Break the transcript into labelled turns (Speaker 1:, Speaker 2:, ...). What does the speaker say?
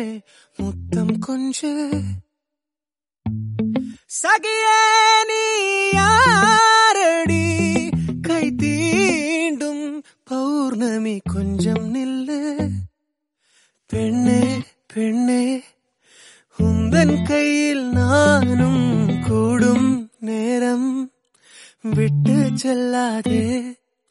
Speaker 1: முத்தம் கொஞ்சு சகியே நீ யாரடி கை தீண்டும் பௌர்ணமி கொஞ்சம் நில்லு பெண்ணே பெண்ணே உந்தன் கையில் நானும் கூடும் நேரம் விட்டு செல்லாதே